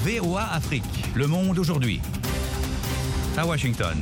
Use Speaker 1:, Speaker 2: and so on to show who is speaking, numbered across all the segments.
Speaker 1: VOA Afrique, le monde aujourd'hui. À Washington.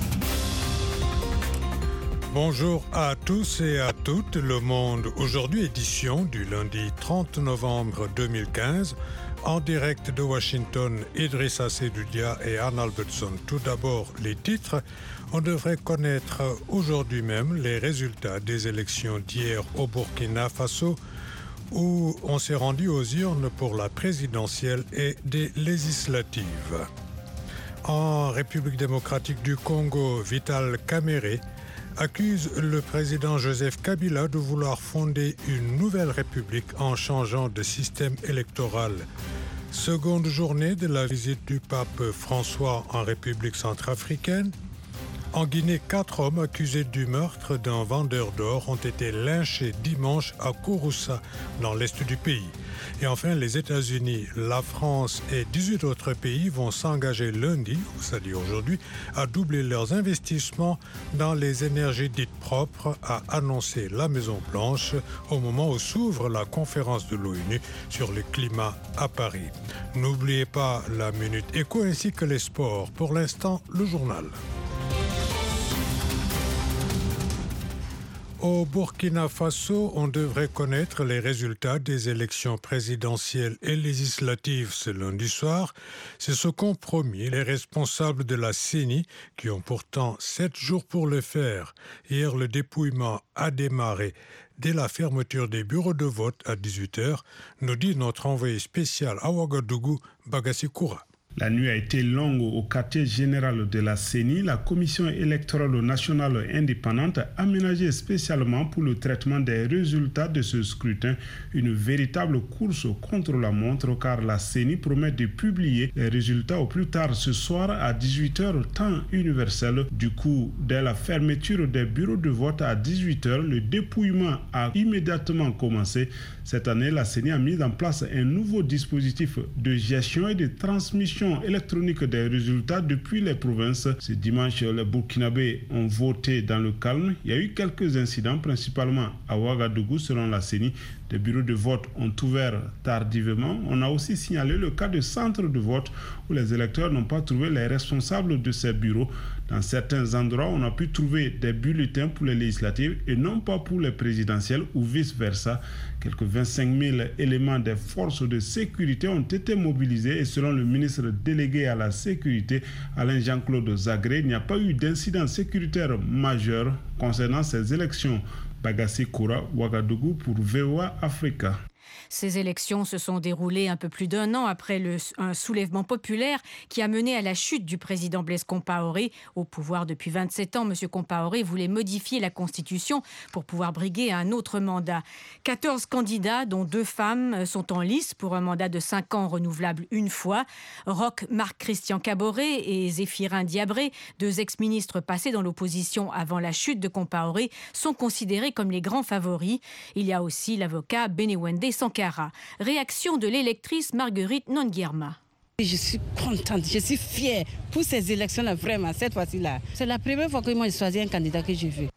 Speaker 2: Bonjour à tous et à toutes. Le Monde aujourd'hui, édition du lundi 30 novembre 2015. En direct de Washington, Idrissa Seydoudia et Anne Albertson. Tout d'abord, les titres. On devrait connaître aujourd'hui même les résultats des élections d'hier au Burkina Faso, où on s'est rendu aux urnes pour la présidentielle et des législatives. En République démocratique du Congo, Vital Kamerhe accuse le président Joseph Kabila de vouloir fonder une nouvelle république en changeant de système électoral. Seconde journée de la visite du pape François en République centrafricaine. En Guinée, 4 hommes accusés du meurtre d'un vendeur d'or ont été lynchés dimanche à Kouroussa, dans l'est du pays. Et enfin, les États-Unis, la France et 18 autres pays vont s'engager lundi, c'est-à-dire aujourd'hui, à doubler leurs investissements dans les énergies dites propres, a annoncé la Maison-Blanche au moment où s'ouvre la conférence de l'ONU sur le climat à Paris. N'oubliez pas la Minute Éco ainsi que les sports. Pour l'instant, le journal. Au Burkina Faso, on devrait connaître les résultats des élections présidentielles et législatives ce lundi soir. C'est ce qu'ont promis les responsables de la CENI, qui ont pourtant 7 jours pour le faire. Hier, le dépouillement a démarré dès la fermeture des bureaux de vote à 18h, nous dit notre envoyé spécial à Ouagadougou, Bagassi Koura.
Speaker 3: La nuit a été longue au quartier général de la CENI, la Commission électorale nationale indépendante aménagée spécialement pour le traitement des résultats de ce scrutin, une véritable course contre la montre car la CENI promet de publier les résultats au plus tard ce soir à 18h temps universel. Du coup, dès la fermeture des bureaux de vote à 18h, le dépouillement a immédiatement commencé. Cette année, la CENI a mis en place un nouveau dispositif de gestion et de transmission électronique des résultats depuis les provinces. Ce dimanche, les Burkinabés ont voté dans le calme. Il y a eu quelques incidents, principalement à Ouagadougou, selon la CENI. Les bureaux de vote ont ouvert tardivement. On a aussi signalé le cas de centres de vote où les électeurs n'ont pas trouvé les responsables de ces bureaux. Dans certains endroits, on a pu trouver des bulletins pour les législatives et non pas pour les présidentielles ou vice-versa. Quelques 25 000 éléments des forces de sécurité ont été mobilisés et selon le ministre délégué à la sécurité, Alain Jean-Claude Zagré, il n'y a pas eu d'incident sécuritaire majeur concernant ces élections. Bagassi Koura, Ouagadougou pour VOA Africa.
Speaker 4: Ces élections se sont déroulées un peu plus d'un an après un soulèvement populaire qui a mené à la chute du président Blaise Compaoré. Au pouvoir depuis 27 ans, M. Compaoré voulait modifier la Constitution pour pouvoir briguer un autre mandat. 14 candidats, dont 2 femmes, sont en lice pour un mandat de 5 ans renouvelable une fois. Roch Marc-Christian Kaboré et Zéphirin Diabré, 2 ex-ministres passés dans l'opposition avant la chute de Compaoré, sont considérés comme les grands favoris. Il y a aussi l'avocat Benewende Sankara. Réaction de l'électrice Marguerite Nonguirma.
Speaker 5: Je suis contente, je suis fière pour ces élections-là, vraiment, cette fois-ci-là. C'est la première fois que moi j'ai choisi un candidat que je veux.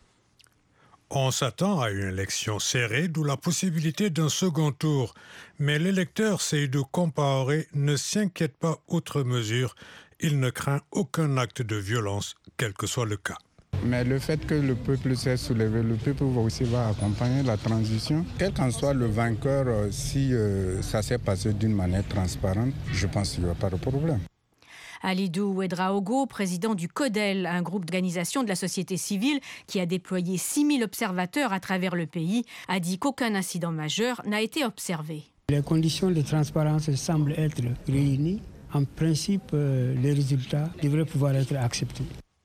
Speaker 2: On s'attend à une élection serrée, d'où la possibilité d'un second tour. Mais l'électeur Seydou Compaoré ne s'inquiète pas outre mesure. Il ne craint aucun acte de violence, quel que soit le cas.
Speaker 6: Mais le fait que le peuple s'est soulevé, le peuple aussi va accompagner la transition. Quel qu'en soit le vainqueur, si ça s'est passé d'une manière transparente, je pense qu'il n'y aura pas de problème.
Speaker 4: Alidou Ouedraogo, président du CODEL, un groupe d'organisation de la société civile qui a déployé 6000 observateurs à travers le pays, a dit qu'aucun incident majeur n'a été observé.
Speaker 7: Les conditions de transparence semblent être réunies. En principe, les résultats devraient pouvoir être acceptés.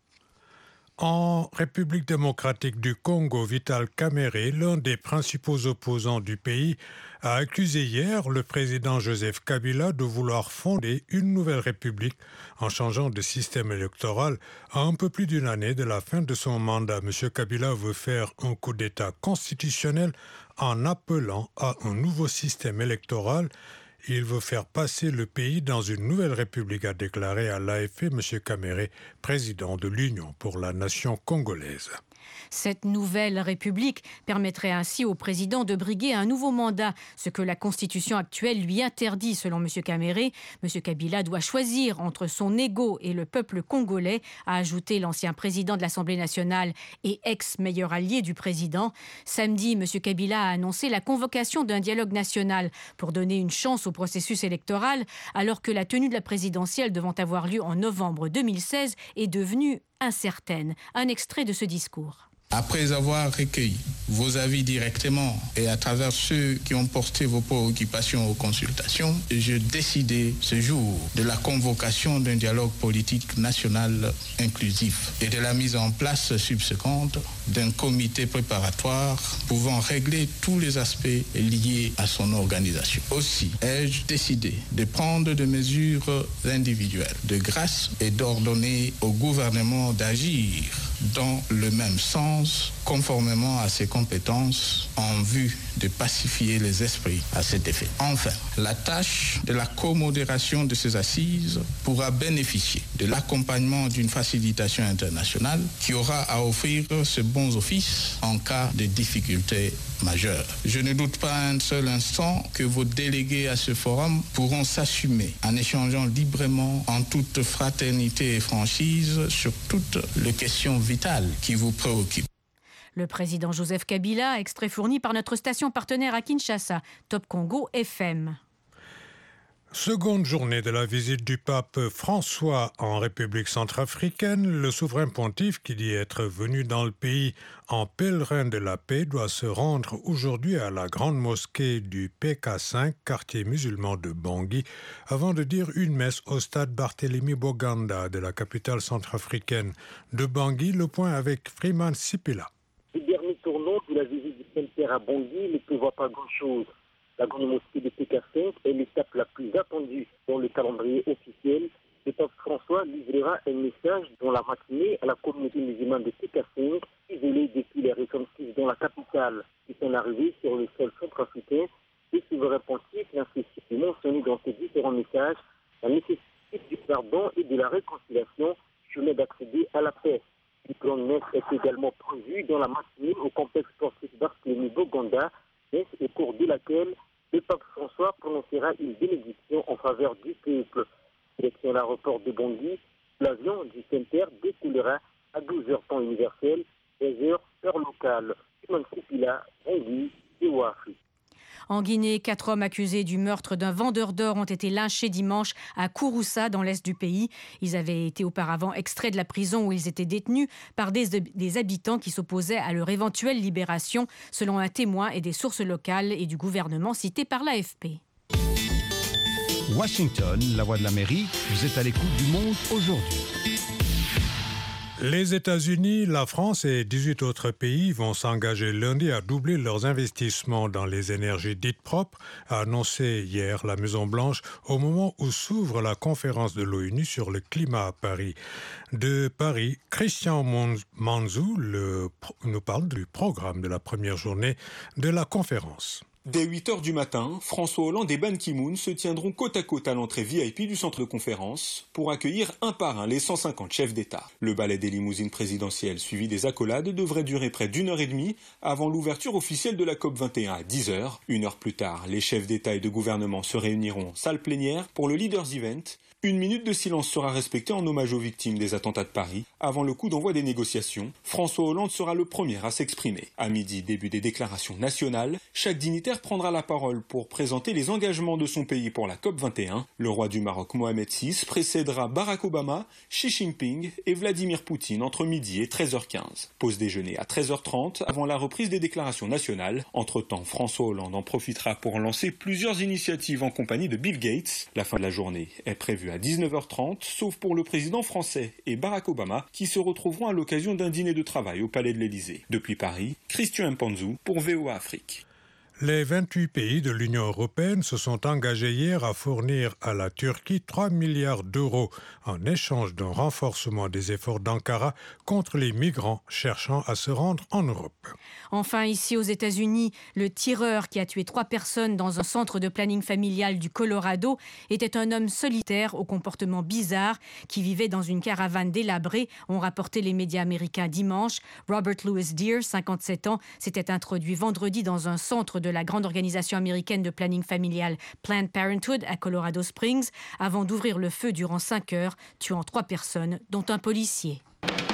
Speaker 2: En République démocratique du Congo, Vital Kamerhe, l'un des principaux opposants du pays, a accusé hier le président Joseph Kabila de vouloir fonder une nouvelle république en changeant de système électoral à un peu plus d'une année de la fin de son mandat. M. Kabila veut faire un coup d'État constitutionnel en appelant à un nouveau système électoral. Il veut faire passer le pays dans une nouvelle république, a déclaré à l'AFP M. Kamerhe, président de l'Union pour la nation congolaise.
Speaker 4: Cette nouvelle république permettrait ainsi au président de briguer un nouveau mandat, ce que la constitution actuelle lui interdit, selon M. Caméré. M. Kabila doit choisir entre son ego et le peuple congolais, a ajouté l'ancien président de l'Assemblée nationale et ex-meilleur allié du président. Samedi, M. Kabila a annoncé la convocation d'un dialogue national pour donner une chance au processus électoral, alors que la tenue de la présidentielle devant avoir lieu en novembre 2016 est devenue incertaine. Un extrait de ce discours.
Speaker 8: Après avoir recueilli vos avis directement et à travers ceux qui ont porté vos préoccupations aux consultations, j'ai décidé ce jour de la convocation d'un dialogue politique national inclusif et de la mise en place subséquente d'un comité préparatoire pouvant régler tous les aspects liés à son organisation. Aussi, ai-je décidé de prendre des mesures individuelles de grâce et d'ordonner au gouvernement d'agir dans le même sens, conformément à ses compétences, en vue de pacifier les esprits à cet effet. Enfin, la tâche de la comodération de ces assises pourra bénéficier de l'accompagnement d'une facilitation internationale qui aura à offrir ses bons offices en cas de difficultés majeures. Je ne doute pas un seul instant que vos délégués à ce forum pourront s'assumer en échangeant librement en toute fraternité et franchise sur toutes les questions vitales qui vous préoccupent.
Speaker 4: Le président Joseph Kabila, extrait fourni par notre station partenaire à Kinshasa, Top Congo FM.
Speaker 2: Seconde journée de la visite du pape François en République centrafricaine, le souverain pontife qui dit être venu dans le pays en pèlerin de la paix doit se rendre aujourd'hui à la grande mosquée du PK5, quartier musulman de Bangui, avant de dire une messe au stade Barthélemy Boganda de la capitale centrafricaine. De Bangui, le point avec Freeman Sipila.
Speaker 9: Le dernier tournant de la visite du Saint-Père à Bangui ne prévoit pas grand-chose. La grande mosquée de PK5 est l'étape la plus attendue dans le calendrier officiel. Le pape François livrera un message dans la matinée à la communauté musulmane de PK5, isolée depuis les récentes crises dans la capitale. Et son arrivée sur le sol centrafricain, le souverain pontife n'a cessé de mentionner dans ses différents messages la nécessité du pardon et de la réconciliation, chemin d'accéder à la paix. Une grande messe est également prévue dans la matinée au complexe sportif Barthélemy Boganda, messe au cours de laquelle le pape François prononcera une bénédiction en faveur du peuple. Direction l'aéroport de Bangui, l'avion du Saint-Père découlera à 12h temps universel, 13h heure locale. Simon Koupila, Bangui, Afrique.
Speaker 4: En Guinée, 4 hommes accusés du meurtre d'un vendeur d'or ont été lynchés dimanche à Kouroussa, dans l'est du pays. Ils avaient été auparavant extraits de la prison où ils étaient détenus par des habitants qui s'opposaient à leur éventuelle libération, selon un témoin et des sources locales et du gouvernement cités par l'AFP.
Speaker 1: Washington, la voix de l'Amérique, vous êtes à l'écoute du monde aujourd'hui.
Speaker 2: Les États-Unis, la France et 18 autres pays vont s'engager lundi à doubler leurs investissements dans les énergies dites propres, a annoncé hier la Maison-Blanche au moment où s'ouvre la conférence de l'ONU sur le climat à Paris. De Paris, Christian Manzou nous parle du programme de la première journée de la conférence.
Speaker 10: Dès 8h du matin, François Hollande et Ban Ki-moon se tiendront côte à côte à l'entrée VIP du centre de conférence pour accueillir un par un les 150 chefs d'État. Le ballet des limousines présidentielles suivi des accolades devrait durer près d'1h30 avant l'ouverture officielle de la COP21 à 10h. Une heure plus tard, les chefs d'État et de gouvernement se réuniront salle plénière pour le Leaders Event. Une minute de silence sera respectée en hommage aux victimes des attentats de Paris. Avant le coup d'envoi des négociations, François Hollande sera le premier à s'exprimer. À midi, début des déclarations nationales, chaque dignitaire prendra la parole pour présenter les engagements de son pays pour la COP21. Le roi du Maroc, Mohamed VI, précédera Barack Obama, Xi Jinping et Vladimir Poutine entre midi et 13h15. Pause déjeuner à 13h30 avant la reprise des déclarations nationales. Entre-temps, François Hollande en profitera pour lancer plusieurs initiatives en compagnie de Bill Gates. La fin de la journée est prévue à 19h30, sauf pour le président français et Barack Obama, qui se retrouveront à l'occasion d'un dîner de travail au Palais de l'Élysée. Depuis Paris, Christian Mpanzu pour VOA Afrique.
Speaker 2: Les 28 pays de l'Union européenne se sont engagés hier à fournir à la Turquie 3 milliards d'euros en échange d'un renforcement des efforts d'Ankara contre les migrants cherchant à se rendre en Europe.
Speaker 4: Enfin, ici aux États-Unis, le tireur qui a tué 3 personnes dans un centre de planning familial du Colorado était un homme solitaire au comportement bizarre qui vivait dans une caravane délabrée, ont rapporté les médias américains dimanche. Robert Louis Deere, 57 ans, s'était introduit vendredi dans un centre de la grande organisation américaine de planning familial Planned Parenthood à Colorado Springs avant d'ouvrir le feu durant 5 heures, tuant 3 personnes, dont un policier.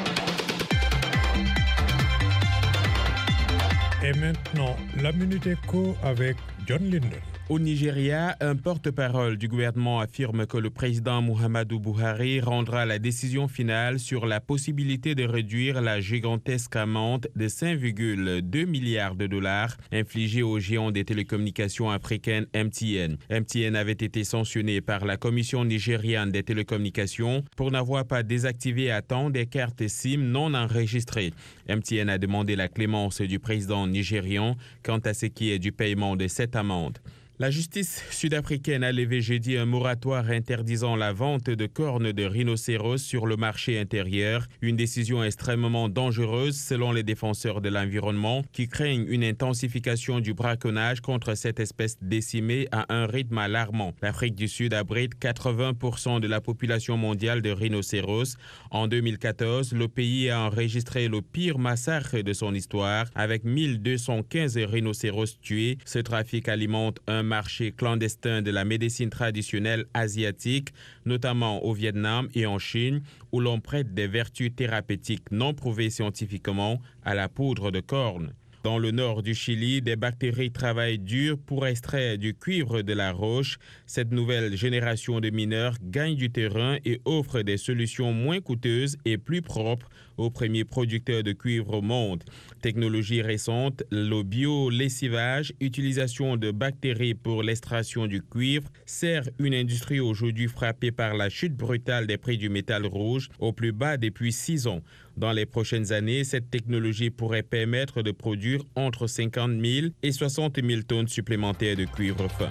Speaker 2: Et maintenant, la Minute Éco avec John Linden.
Speaker 11: Au Nigeria, un porte-parole du gouvernement affirme que le président Muhammadu Buhari rendra la décision finale sur la possibilité de réduire la gigantesque amende de 5,2 milliards de dollars infligée au géant des télécommunications africaines MTN. MTN avait été sanctionné par la Commission nigériane des télécommunications pour n'avoir pas désactivé à temps des cartes SIM non enregistrées. MTN a demandé la clémence du président nigérian quant à ce qui est du paiement de cette amende. La justice sud-africaine a levé jeudi un moratoire interdisant la vente de cornes de rhinocéros sur le marché intérieur, une décision extrêmement dangereuse selon les défenseurs de l'environnement qui craignent une intensification du braconnage contre cette espèce décimée à un rythme alarmant. L'Afrique du Sud abrite 80% de la population mondiale de rhinocéros. En 2014, le pays a enregistré le pire massacre de son histoire avec 1215 rhinocéros tués. Ce trafic alimente un marché clandestin de la médecine traditionnelle asiatique, notamment au Vietnam et en Chine, où l'on prête des vertus thérapeutiques non prouvées scientifiquement à la poudre de corne. Dans le nord du Chili, des bactéries travaillent dur pour extraire du cuivre de la roche. Cette nouvelle génération de mineurs gagne du terrain et offre des solutions moins coûteuses et plus propres aux premiers producteurs de cuivre au monde. Technologie récente, le bio-lessivage, utilisation de bactéries pour l'extraction du cuivre, sert une industrie aujourd'hui frappée par la chute brutale des prix du métal rouge au plus bas depuis 6 ans. Dans les prochaines années, cette technologie pourrait permettre de produire entre 50 000 et 60 000 tonnes supplémentaires de cuivre fin.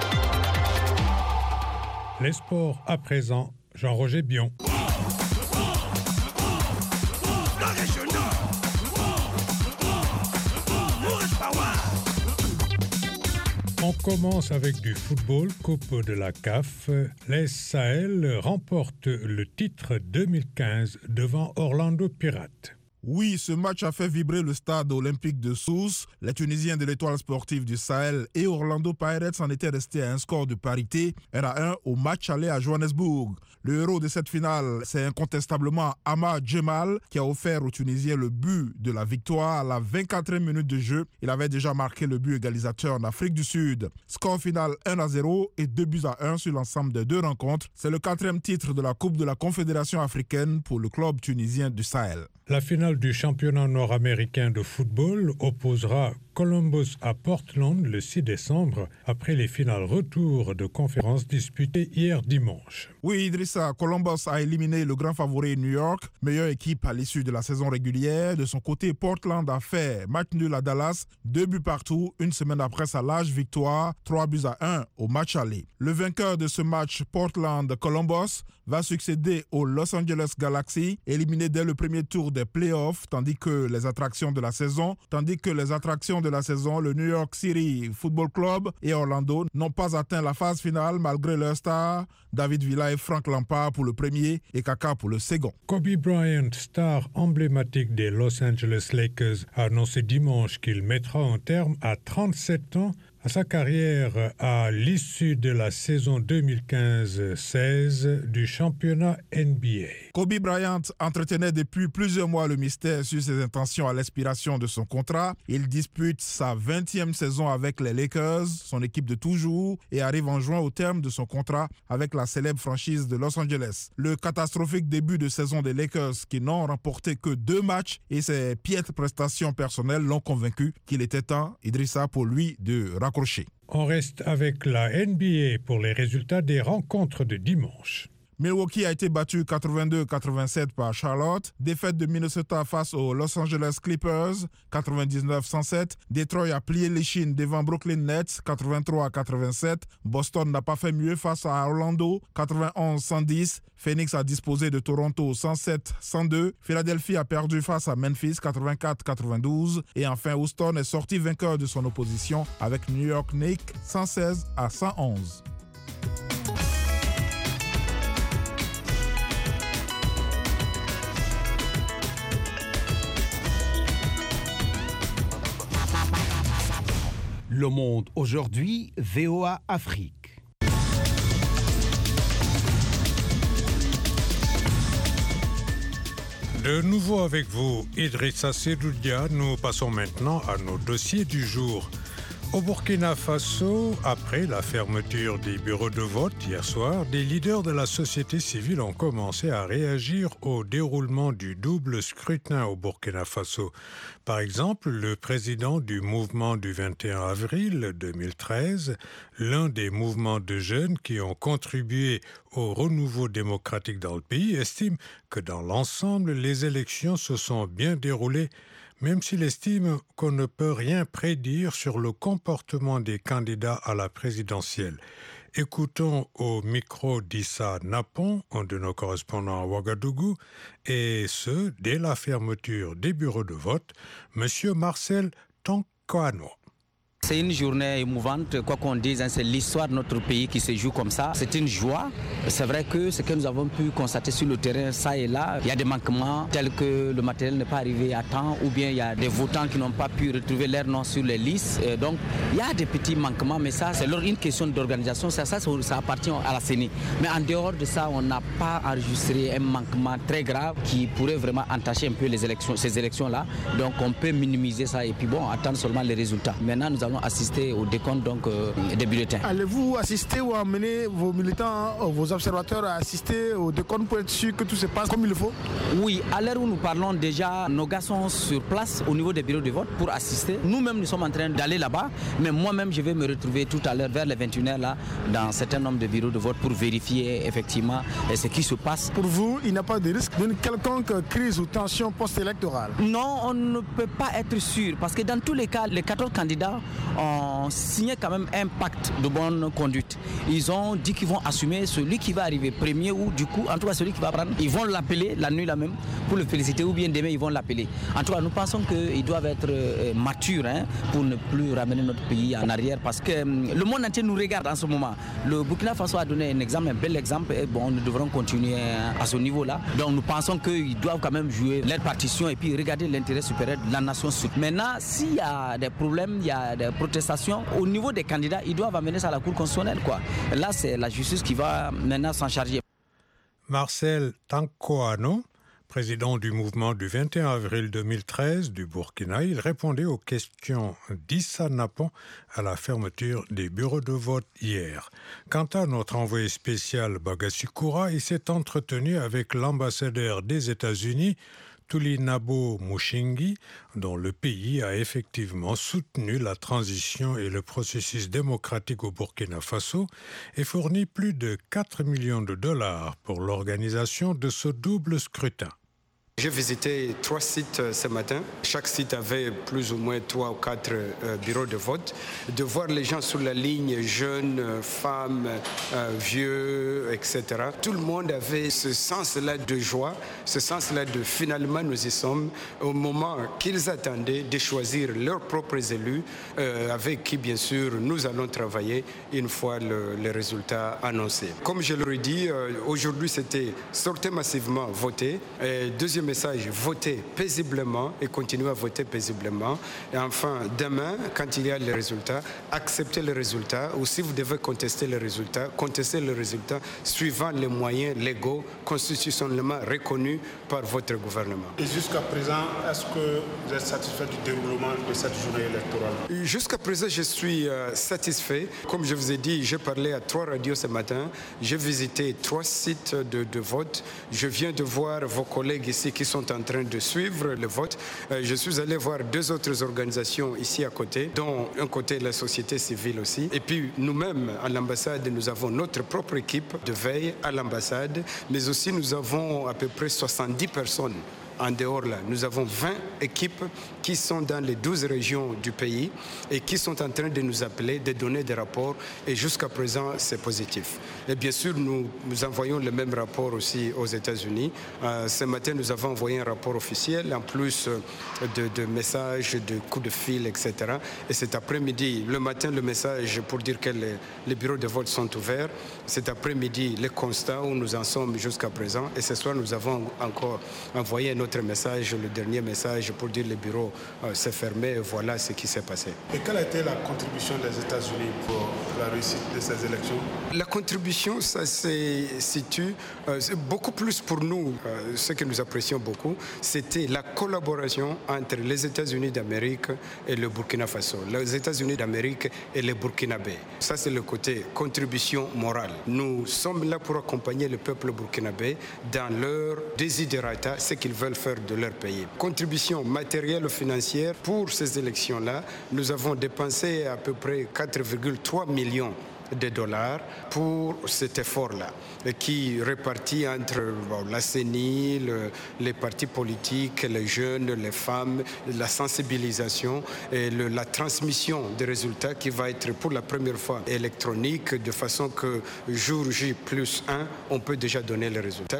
Speaker 2: Les sports à présent, Jean-Roger Bion. On commence avec du football, Coupe de la CAF. Les Sahel remportent le titre 2015 devant Orlando Pirates.
Speaker 12: Oui, ce match a fait vibrer le stade olympique de Sousse. Les Tunisiens de l'Étoile sportive du Sahel et Orlando Pirates en étaient restés à un score de parité 1-1 au match aller à Johannesburg. Le héros de cette finale, c'est incontestablement Ama Djemal qui a offert aux Tunisiens le but de la victoire à la 24e minute de jeu. Il avait déjà marqué le but égalisateur en Afrique du Sud. Score final 1-0 et 2-1 sur l'ensemble des 2 rencontres. C'est le 4e titre de la Coupe de la Confédération africaine pour le club tunisien du Sahel.
Speaker 2: La finale du championnat nord-américain de football opposera Columbus à Portland le 6 décembre après les finales retour de conférence disputées hier dimanche.
Speaker 12: Oui, Idrissa, Columbus a éliminé le grand favori New York, meilleure équipe à l'issue de la saison régulière. De son côté, Portland a fait match nul à Dallas, 2 buts partout, une semaine après sa large victoire, 3-1 au match aller. Le vainqueur de ce match, Portland-Columbus, va succéder au Los Angeles Galaxy, éliminé dès le premier tour des playoffs, tandis que les attractions de la saison, le New York City Football Club et Orlando n'ont pas atteint la phase finale malgré leurs stars, David Villa et Frank Lampard pour le premier et Kaka pour le second.
Speaker 2: Kobe Bryant, star emblématique des Los Angeles Lakers, a annoncé dimanche qu'il mettra un terme à 37 ans à sa carrière à l'issue de la saison 2015-16 du championnat NBA.
Speaker 12: Kobe Bryant entretenait depuis plusieurs mois le mystère sur ses intentions à l'expiration de son contrat. Il dispute sa 20e saison avec les Lakers, son équipe de toujours, et arrive en juin au terme de son contrat avec la célèbre franchise de Los Angeles. Le catastrophique début de saison des Lakers, qui n'ont remporté que 2 matchs, et ses piètres prestations personnelles l'ont convaincu qu'il était temps, Idrissa, pour lui de raccrocher.
Speaker 2: On reste avec la NBA pour les résultats des rencontres de dimanche.
Speaker 12: Milwaukee a été battu 82-87 par Charlotte. Défaite de Minnesota face aux Los Angeles Clippers, 99-107. Detroit a plié les chines devant Brooklyn Nets, 83-87. Boston n'a pas fait mieux face à Orlando, 91-110. Phoenix a disposé de Toronto, 107-102. Philadelphie a perdu face à Memphis, 84-92. Et enfin, Houston est sorti vainqueur de son opposition avec New York Knicks, 116-111.
Speaker 13: Le Monde aujourd'hui, VOA Afrique.
Speaker 2: De nouveau avec vous, Idrissa Seydou-Dia, nous passons maintenant à nos dossiers du jour. Au Burkina Faso, après la fermeture des bureaux de vote hier soir, des leaders de la société civile ont commencé à réagir au déroulement du double scrutin au Burkina Faso. Par exemple, le président du mouvement du 21 avril 2013, l'un des mouvements de jeunes qui ont contribué au renouveau démocratique dans le pays, estime que dans l'ensemble, les élections se sont bien déroulées, même s'il estime qu'on ne peut rien prédire sur le comportement des candidats à la présidentielle. Écoutons au micro d'Issa Napon, un de nos correspondants à Ouagadougou, et ce, dès la fermeture des bureaux de vote, M. Marcel Tankoano.
Speaker 14: C'est une journée émouvante, quoi qu'on dise, c'est l'histoire de notre pays qui se joue comme ça. C'est une joie. C'est vrai que ce que nous avons pu constater sur le terrain, ça et là, il y a des manquements tels que le matériel n'est pas arrivé à temps ou bien il y a des votants qui n'ont pas pu retrouver leur nom sur les listes. Et donc, il y a des petits manquements, mais ça, c'est une question d'organisation. Ça appartient à la CENI. Mais en dehors de ça, on n'a pas enregistré un manquement très grave qui pourrait vraiment entacher un peu ces élections-là. Donc, on peut minimiser ça et puis bon, attendre seulement les résultats. Maintenant, nous allons assister au décompte des bulletins.
Speaker 15: Allez-vous assister ou amener vos militants, vos observateurs à assister au décompte pour être sûr que tout se passe comme il le faut?
Speaker 14: Oui, à l'heure où nous parlons déjà, nos gars sont sur place au niveau des bureaux de vote pour assister. Nous-mêmes, nous sommes en train d'aller là-bas, mais moi-même, je vais me retrouver tout à l'heure vers les 21h là, dans un certain nombre de bureaux de vote pour vérifier effectivement ce qui se passe.
Speaker 15: Pour vous, il n'y a pas de risque d'une quelconque crise ou tension post-électorale?
Speaker 14: Non, on ne peut pas être sûr, parce que dans tous les cas, les 14 candidats ont signé quand même un pacte de bonne conduite. Ils ont dit qu'ils vont assumer celui qui va arriver premier ou du coup, en tout cas celui qui va prendre, ils vont l'appeler la nuit là même pour le féliciter ou bien demain ils vont l'appeler. En tout cas, nous pensons qu'ils doivent être matures pour ne plus ramener notre pays en arrière parce que le monde entier nous regarde en ce moment. Le Burkina Faso a donné un exemple, un bel exemple et bon, nous devrons continuer à ce niveau-là. Donc nous pensons qu'ils doivent quand même jouer leur partition et puis regarder l'intérêt supérieur de la nation sud. Maintenant, s'il y a des problèmes, il y a des protestations, au niveau des candidats, ils doivent amener ça à la Cour constitutionnelle, quoi. Là, c'est la justice qui va maintenant s'en charger.
Speaker 2: Marcel Tankoano, président du mouvement du 21 avril 2013 du Burkina, il répondait aux questions d'Issa Napon à la fermeture des bureaux de vote hier. Quant à notre envoyé spécial Bagassi-Koura, il s'est entretenu avec l'ambassadeur des États-Unis, Tulinabo Mushingi, dont le pays a effectivement soutenu la transition et le processus démocratique au Burkina Faso et fourni plus de 4 millions de dollars pour l'organisation de ce double scrutin.
Speaker 16: J'ai visité 3 sites ce matin. Chaque site avait plus ou moins 3 ou 4 bureaux de vote. De voir les gens sur la ligne, jeunes, femmes, vieux, etc. Tout le monde avait ce sens-là de joie, ce sens-là de finalement nous y sommes au moment qu'ils attendaient de choisir leurs propres élus avec qui bien sûr nous allons travailler une fois les résultats annoncés. Comme je l'aurais dit, aujourd'hui c'était sortez massivement, voter. Deuxième message, votez paisiblement et continuez à voter paisiblement. Et enfin, demain, quand il y a les résultats, acceptez les résultats ou si vous devez contester les résultats, contestez les résultats suivant les moyens légaux constitutionnellement reconnus par votre gouvernement.
Speaker 3: Et jusqu'à présent, est-ce que vous êtes satisfait du déroulement de cette journée électorale?
Speaker 16: Jusqu'à présent, je suis satisfait. Comme je vous ai dit, j'ai parlé à 3 radios ce matin. J'ai visité 3 sites de vote. Je viens de voir vos collègues ici qui sont en train de suivre le vote. Je suis allé voir 2 autres organisations ici à côté, dont un côté la société civile aussi. Et puis nous-mêmes, à l'ambassade, nous avons notre propre équipe de veille à l'ambassade, mais aussi nous avons à peu près 70 personnes. En dehors là, nous avons 20 équipes qui sont dans les 12 régions du pays et qui sont en train de nous appeler, de donner des rapports, et jusqu'à présent c'est positif. Et bien sûr, nous envoyons le même rapport aussi aux États-Unis. Ce matin, nous avons envoyé un rapport officiel en plus de messages, de coups de fil, etc. Et cet après-midi, le matin, le message pour dire que les bureaux de vote sont ouverts. Cet après-midi, les constats où nous en sommes jusqu'à présent. Et ce soir, nous avons encore envoyé notre message, le dernier message pour dire que le bureau s'est fermé, et voilà ce qui s'est passé.
Speaker 3: Et quelle a été la contribution des États-Unis pour la réussite de ces élections?
Speaker 16: La contribution, ça se situe beaucoup plus pour nous. Ce que nous apprécions beaucoup, c'était la collaboration entre les États-Unis d'Amérique et le Burkina Faso, les États-Unis d'Amérique et les Burkinabés. Ça, c'est le côté contribution morale. Nous sommes là pour accompagner le peuple burkinabé dans leur desiderata, ce qu'ils veulent faire de leur pays. Contribution matérielle ou financière pour ces élections-là, nous avons dépensé à peu près 4,3 millions de dollars pour cet effort-là, qui est réparti entre la CENI, les partis politiques, les jeunes, les femmes, la sensibilisation et la transmission des résultats qui va être pour la première fois électronique, de façon que jour J+1, on peut déjà donner les résultats.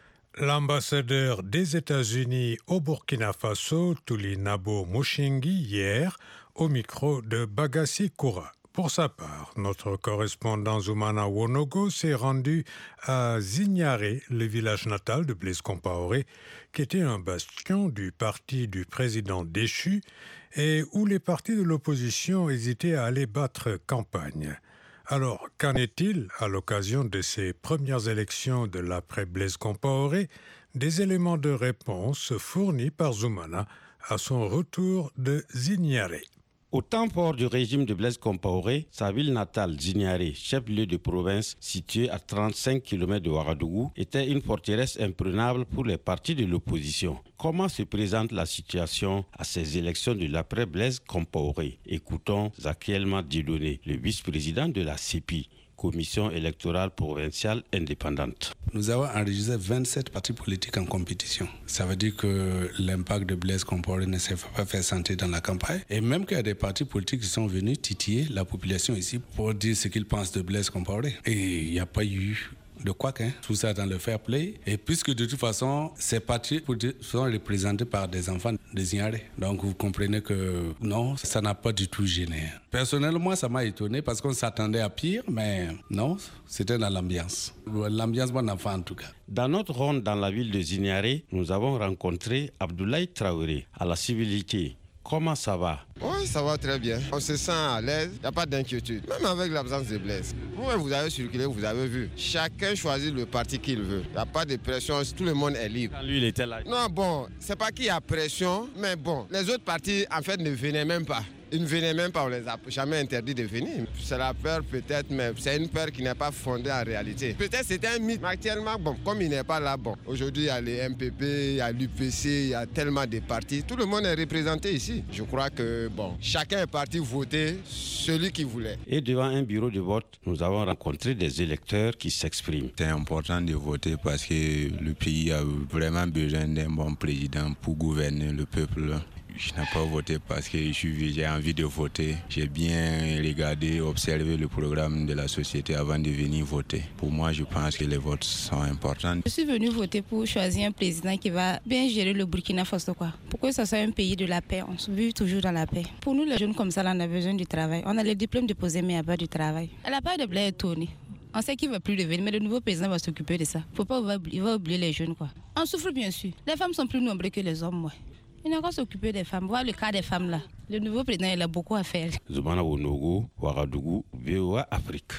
Speaker 2: L'ambassadeur des États-Unis au Burkina Faso, Tulinabo Mushingi, hier, au micro de Bagassi Koura. Pour sa part, notre correspondant Zoumana Wonogo s'est rendu à Zignaré, le village natal de Blaise Compaoré, qui était un bastion du parti du président déchu et où les partis de l'opposition hésitaient à aller battre campagne. Alors, qu'en est-il à l'occasion de ces premières élections de l'après-Blaise Compaoré? Des éléments de réponse fournis par Zoumana à son retour de Zignaré.
Speaker 17: Au temps fort du régime de Blaise Compaoré, sa ville natale, Zignaré, chef-lieu de province située à 35 km de Ouagadougou, était une forteresse imprenable pour les partis de l'opposition. Comment se présente la situation à ces élections de l'après-Blaise Compaoré? Écoutons Zakielma Dieudonné, le vice-président de la CEPI, Commission électorale provinciale indépendante.
Speaker 18: Nous avons enregistré 27 partis politiques en compétition. Ça veut dire que l'impact de Blaise Compaoré ne s'est pas fait sentir dans la campagne. Et même qu'il y a des partis politiques qui sont venus titiller la population ici pour dire ce qu'ils pensent de Blaise Compaoré. Et il n'y a pas eu de quoi tout ça dans le fair play. Et puisque de toute façon, ces partis sont représentés par des enfants de Zignaré. Donc vous comprenez que non, ça n'a pas du tout gêné. Personnellement, ça m'a étonné parce qu'on s'attendait à pire, mais non, c'était dans l'ambiance. L'ambiance bon enfant en tout cas.
Speaker 17: Dans notre ronde dans la ville de Zignaré, nous avons rencontré Abdoulaye Traoré à la civilité. Comment ça va?
Speaker 19: Oui, ça va très bien. On se sent à l'aise, il n'y a pas d'inquiétude. Même avec l'absence de Blaise. Vous avez circulé, vous avez vu. Chacun choisit le parti qu'il veut. Il n'y a pas de pression, tout le monde est libre.
Speaker 17: Quand lui, il était là.
Speaker 19: Non, bon, c'est pas qu'il y a pression, mais bon, les autres partis, en fait, ne venaient même pas. Ils ne venaient même pas, on ne les a jamais interdit de venir. C'est la peur peut-être, mais c'est une peur qui n'est pas fondée en réalité. Peut-être c'était un mythe, mais actuellement, bon, comme il n'est pas là, bon. Aujourd'hui, il y a les MPP, il y a l'UPC, il y a tellement de partis. Tout le monde est représenté ici. Je crois que, bon, chacun est parti voter celui qu'il voulait.
Speaker 17: Et devant un bureau de vote, nous avons rencontré des électeurs qui s'expriment.
Speaker 20: C'est important de voter parce que le pays a vraiment besoin d'un bon président pour gouverner le peuple. Je n'ai pas voté parce que j'ai envie de voter. J'ai bien regardé, observé le programme de la société avant de venir voter. Pour moi, je pense que les votes sont importants.
Speaker 21: Je suis venu voter pour choisir un président qui va bien gérer le Burkina Faso. Pour que ça soit un pays de la paix, on se vit toujours dans la paix. Pour nous, les jeunes comme ça, on a besoin du travail. On a les diplômes déposés, mais il n'y a pas du travail. À la part de Blaise Compaoré, on sait qu'il ne va plus revenir, mais le nouveau président va s'occuper de ça. Il va oublier les jeunes. On souffre bien sûr. Les femmes sont plus nombreuses que les hommes. Il n'a qu'à s'occuper des femmes. Voir le cas des femmes là. Le nouveau président, il a beaucoup à faire.
Speaker 17: Zoumana Wonogo, Ouagadougou, VOA Afrique.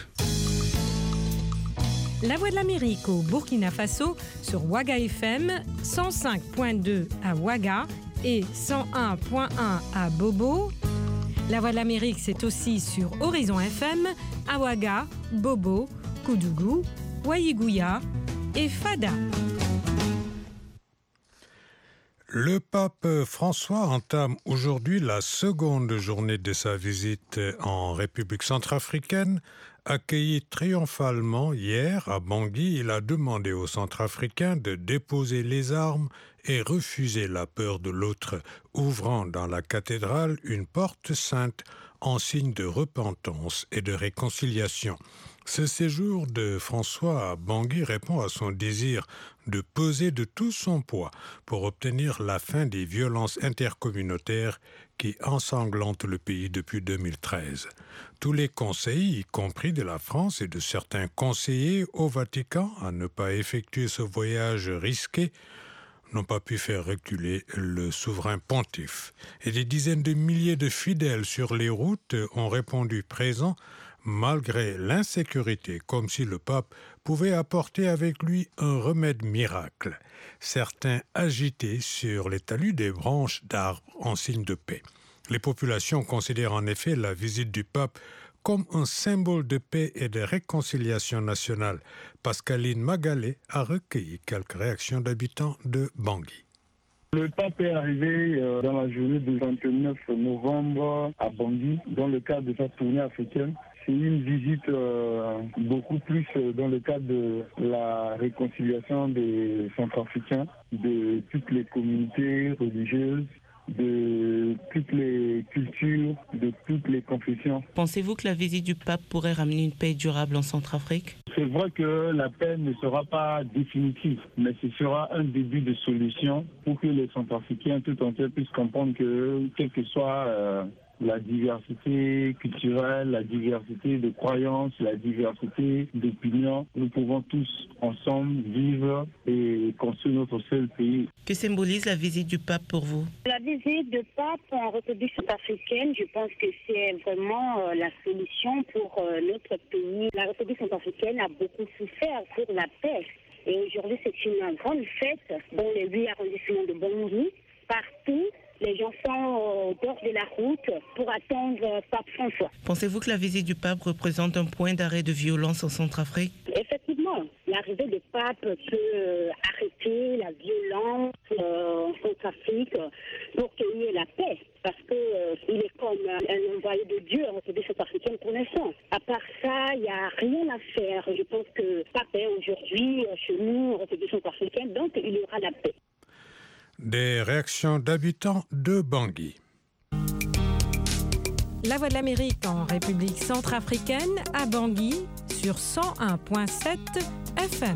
Speaker 22: La Voix de l'Amérique au Burkina Faso sur Ouaga FM, 105.2 à Ouaga et 101.1 à Bobo. La Voix de l'Amérique, c'est aussi sur Horizon FM, à Ouaga, Bobo, Koudougou, Ouaïgouya et Fada.
Speaker 2: Le pape François entame aujourd'hui la seconde journée de sa visite en République centrafricaine. Accueilli triomphalement hier à Bangui, il a demandé aux Centrafricains de déposer les armes et refuser la peur de l'autre, ouvrant dans la cathédrale une porte sainte en signe de repentance et de réconciliation. Ce séjour de François à Bangui répond à son désir de peser de tout son poids pour obtenir la fin des violences intercommunautaires qui ensanglantent le pays depuis 2013. Tous les conseils, y compris de la France et de certains conseillers au Vatican, à ne pas effectuer ce voyage risqué, n'ont pas pu faire reculer le souverain pontife. Et des dizaines de milliers de fidèles sur les routes ont répondu présents malgré l'insécurité, comme si le pape pouvait apporter avec lui un remède miracle. Certains agités sur les talus des branches d'arbres en signe de paix. Les populations considèrent en effet la visite du pape comme un symbole de paix et de réconciliation nationale. Pascaline Magalé a recueilli quelques réactions d'habitants de Bangui.
Speaker 5: Le pape est arrivé dans la journée du 29 novembre à Bangui, dans le cadre de sa tournée africaine. C'est une visite beaucoup plus dans le cadre de la réconciliation des Centrafricains, de toutes les communautés religieuses, de toutes les cultures, de toutes les confessions.
Speaker 6: Pensez-vous que la visite du pape pourrait ramener une paix durable en Centrafrique ?
Speaker 5: C'est vrai que la paix ne sera pas définitive, mais ce sera un début de solution pour que les Centrafricains tout entiers puissent comprendre que, quelle que soit la diversité culturelle, la diversité de croyances, la diversité d'opinions, nous pouvons tous ensemble vivre et construire notre seul pays.
Speaker 6: Que symbolise la visite du pape pour vous ?
Speaker 23: La visite du pape en République centrafricaine, je pense que c'est vraiment la solution pour notre pays. La République centrafricaine a beaucoup souffert pour la paix. Et aujourd'hui, c'est une grande fête dans les 8 arrondissements de Bangui, partout. Les gens sont au bord de la route pour attendre Pape François.
Speaker 6: Pensez-vous que la visite du pape représente un point d'arrêt de violence en Centrafrique ?
Speaker 23: Effectivement, l'arrivée du pape peut arrêter la violence en Centrafrique pour qu'il y ait la paix. Parce qu'il est comme un envoyé de Dieu en République centrafricaine pour l'instant. À part ça, il n'y a rien à faire. Je pense que le pape est aujourd'hui chez nous en République centrafricaine, donc il y aura la paix.
Speaker 2: Des réactions d'habitants de Bangui.
Speaker 22: La Voix de l'Amérique en République centrafricaine à Bangui sur 101.7 FM.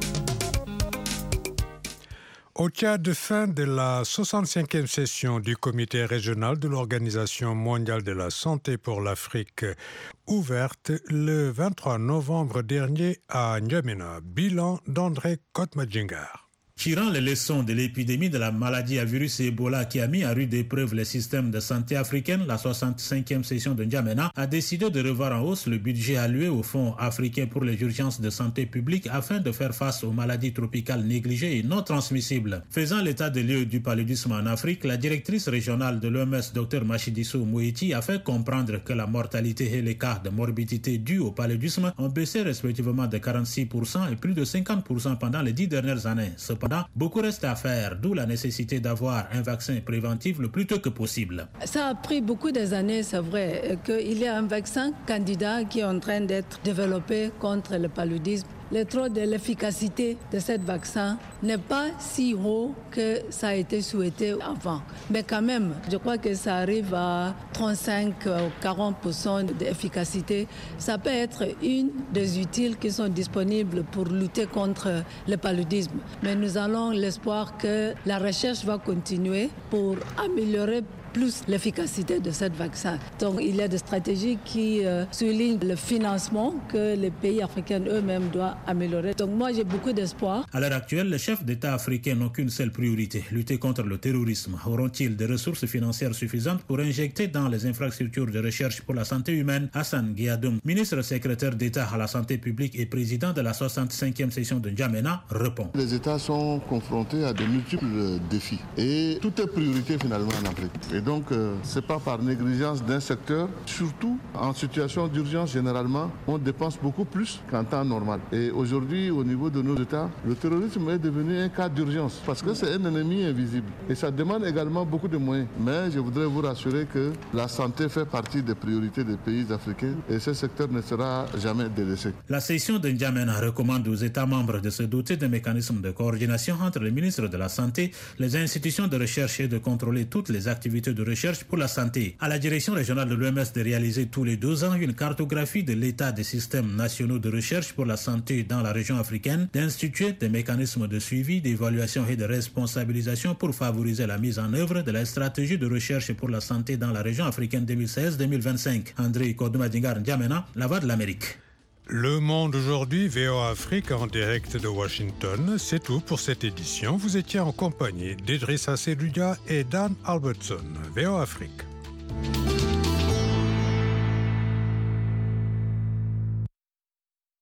Speaker 2: Au Tchad, fin de la 65e session du comité régional de l'Organisation mondiale de la santé pour l'Afrique, ouverte le 23 novembre dernier à N'Djamena. Bilan d'André Kotmadjingar.
Speaker 24: Tirant les leçons de l'épidémie de la maladie à virus Ebola qui a mis à rude épreuve les systèmes de santé africains, la 65e session de N'Djamena a décidé de revoir en hausse le budget alloué au Fonds africain pour les urgences de santé publique afin de faire face aux maladies tropicales négligées et non transmissibles. Faisant l'état des lieux du paludisme en Afrique, la directrice régionale de l'OMS, Dr Matshidiso Moeti, a fait comprendre que la mortalité et les cas de morbidité dus au paludisme ont baissé respectivement de 46% et plus de 50% pendant les 10 dernières années. Cependant, beaucoup reste à faire, d'où la nécessité d'avoir un vaccin préventif le plus tôt que possible.
Speaker 25: Ça a pris beaucoup d'années, c'est vrai, qu'il y a un vaccin candidat qui est en train d'être développé contre le paludisme. Le taux de l'efficacité de ce vaccin n'est pas si haut que ça a été souhaité avant. Mais quand même, je crois que ça arrive à 35-40% d'efficacité. Ça peut être une des utiles qui sont disponibles pour lutter contre le paludisme. Mais nous avons l'espoir que la recherche va continuer pour améliorer plus l'efficacité de ce vaccin. Donc il y a des stratégies qui soulignent le financement que les pays africains eux-mêmes doivent améliorer. Donc moi j'ai beaucoup d'espoir.
Speaker 24: À l'heure actuelle, les chefs d'État africains n'ont qu'une seule priorité, lutter contre le terrorisme. Auront-ils des ressources financières suffisantes pour injecter dans les infrastructures de recherche pour la santé humaine? Hassan Guiadoum, ministre secrétaire d'État à la santé publique et président de la 65e session de N'Djamena, répond.
Speaker 26: Les États sont confrontés à de multiples défis et tout est priorité finalement en Afrique. Et
Speaker 1: donc, ce n'est pas par négligence d'un secteur. Surtout, en situation d'urgence, généralement, on dépense beaucoup plus qu'en temps normal. Et aujourd'hui, au niveau de nos États, le terrorisme est devenu un cas d'urgence parce que c'est un ennemi invisible. Et ça demande également beaucoup de moyens. Mais je voudrais vous rassurer que la santé fait partie des priorités des pays africains et ce secteur ne sera jamais délaissé.
Speaker 24: La session de N'Djamena recommande aux États membres de se doter d'un mécanisme de coordination entre le ministre de la Santé, les institutions de recherche et de contrôler toutes les activités de recherche pour la santé. À la direction régionale de l'OMS de réaliser tous les 2 ans une cartographie de l'état des systèmes nationaux de recherche pour la santé dans la région africaine, d'instituer des mécanismes de suivi, d'évaluation et de responsabilisation pour favoriser la mise en œuvre de la stratégie de recherche pour la santé dans la région africaine 2016-2025. André Kodoumadingar N'Djamena, La Voix de l'Amérique.
Speaker 2: Le Monde aujourd'hui, VOA Afrique en direct de Washington. C'est tout pour cette édition. Vous étiez en compagnie d'Idrissa Seloudia et Dan Albertson. VOA Afrique.